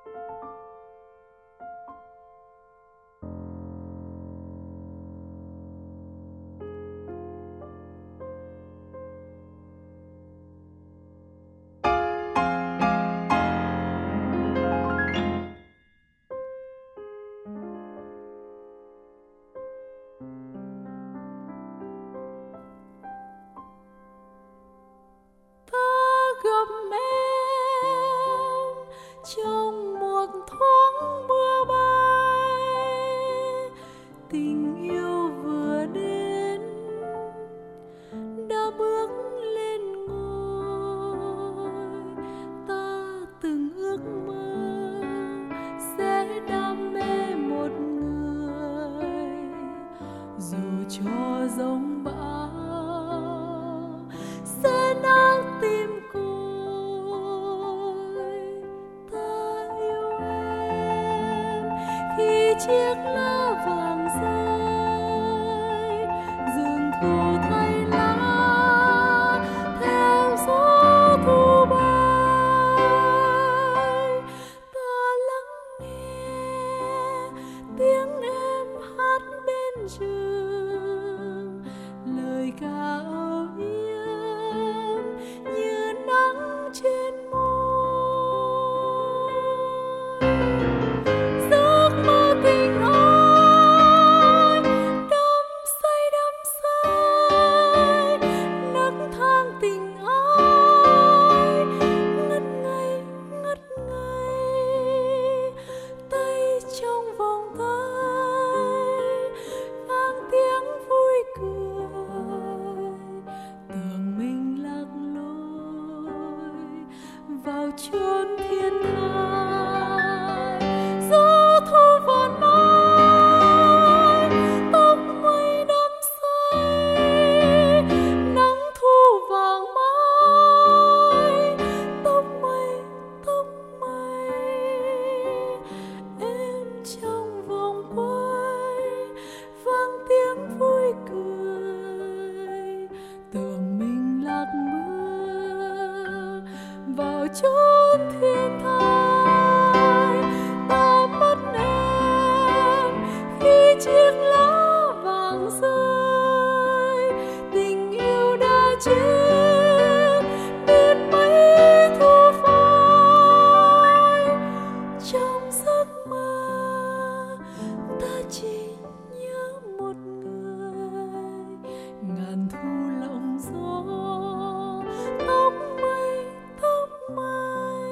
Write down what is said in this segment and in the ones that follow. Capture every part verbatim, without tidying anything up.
Trong một thoáng mưa bay, tình yêu vừa đến đã bước lên ngôi. Ta từng ước mơ sẽ đam mê một người, dù cho giông bão sẽ nắng tim cô. Chiếc lá vàng rơi, rừng thu thay lá theo gió thu bay. Ta lắng nghe tiếng em hát bên trường, lời ca âu yếm như nắng trên môi. Chốn thiên thai, gió thu vòn mái, tóc mây đắm say, nắng thu vàng mái, tóc mây, tóc mây. Em trong vòng quay, vang tiếng vui cười, tưởng mình lạc bước vào chốn thiên thai. Ta mất em khi chiếc lá vàng rơi, tình yêu đã chết biết mấy thu phai. Trong giấc mơ ta chỉ nhớ một người, ngàn thu lộng gió, tóc mây, tóc mây.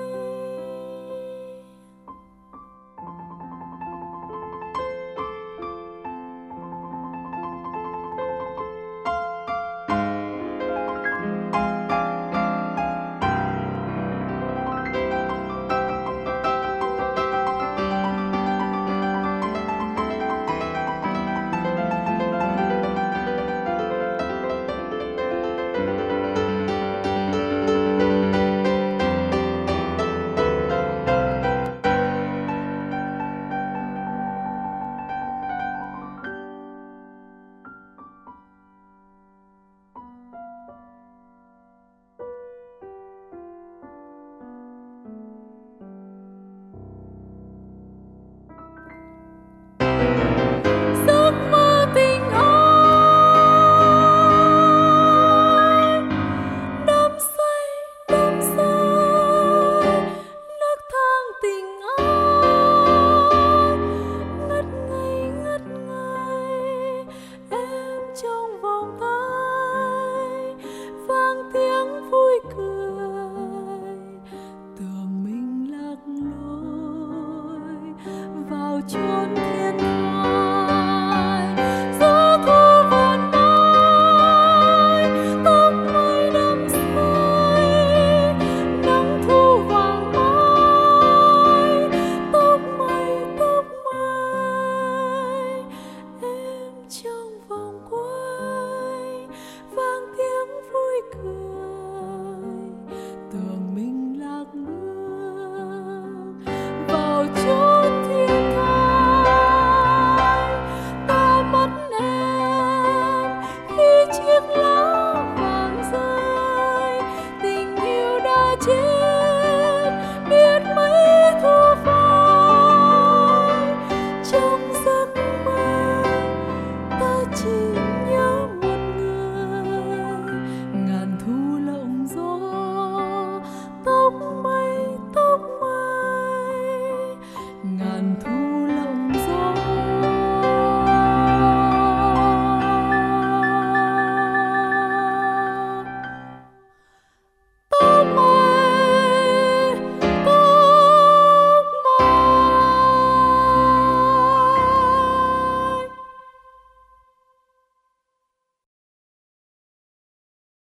Chốn thiên thai, gió thu vòn mái, tóc mây đắm say, nắng thu vàng mái, tóc mây, tóc mây. Em trong vòng quay, vang tiếng vui cười, tưởng mình lạc bước vào chốn thiên thai. Chiếc lá vàng rơi, tình yêu đã chết biết mấy thu phai. chi